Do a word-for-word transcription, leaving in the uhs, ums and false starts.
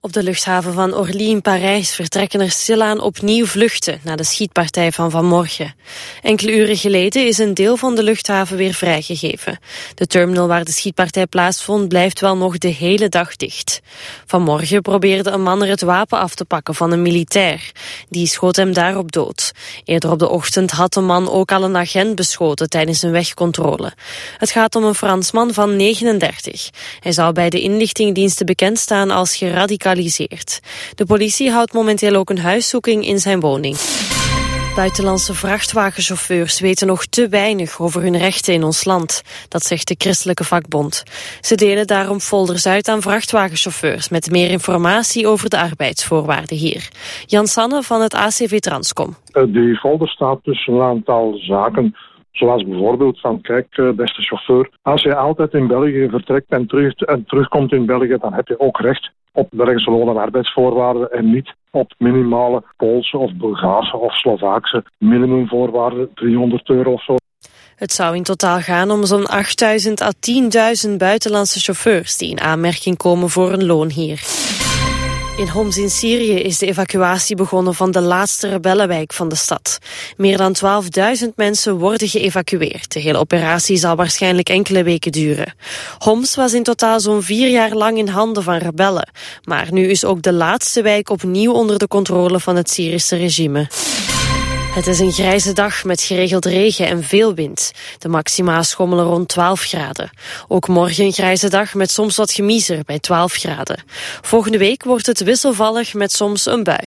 Op de luchthaven van Orly in Parijs vertrekken er stilaan opnieuw vluchten na de schietpartij van vanmorgen. Enkele uren geleden is een deel van de luchthaven weer vrijgegeven. De terminal waar de schietpartij plaatsvond blijft wel nog de hele dag dicht. Vanmorgen probeerde een man er het wapen af te pakken van een militair. Die schoot hem daarop dood. Eerder op de ochtend had de man ook al een agent beschoten tijdens een wegcontrole. Het gaat om een Fransman van negenendertig. Hij zou bij de inlichtingendiensten bekend staan als geradicaliseerd. De politie houdt momenteel ook een huiszoeking in zijn woning. Buitenlandse vrachtwagenchauffeurs weten nog te weinig over hun rechten in ons land. Dat zegt de Christelijke Vakbond. Ze delen daarom folders uit aan vrachtwagenchauffeurs met meer informatie over de arbeidsvoorwaarden hier. Jan Sanne van het A C V Transcom. Die folder staat tussen een aantal zaken. Zoals bijvoorbeeld van, kijk, beste chauffeur, als je altijd in België vertrekt en, terug, en terugkomt in België, dan heb je ook recht op Belgische loon- en arbeidsvoorwaarden en niet op minimale Poolse of Bulgaarse of Slovaakse minimumvoorwaarden, driehonderd euro of zo. Het zou in totaal gaan om zo'n achtduizend à tienduizend buitenlandse chauffeurs die in aanmerking komen voor een loon hier. In Homs in Syrië is de evacuatie begonnen van de laatste rebellenwijk van de stad. Meer dan twaalfduizend mensen worden geëvacueerd. De hele operatie zal waarschijnlijk enkele weken duren. Homs was in totaal zo'n vier jaar lang in handen van rebellen. Maar nu is ook de laatste wijk opnieuw onder de controle van het Syrische regime. Het is een grijze dag met geregeld regen en veel wind. De maxima schommelen rond twaalf graden. Ook morgen een grijze dag met soms wat gemiezer bij twaalf graden. Volgende week wordt het wisselvallig met soms een bui.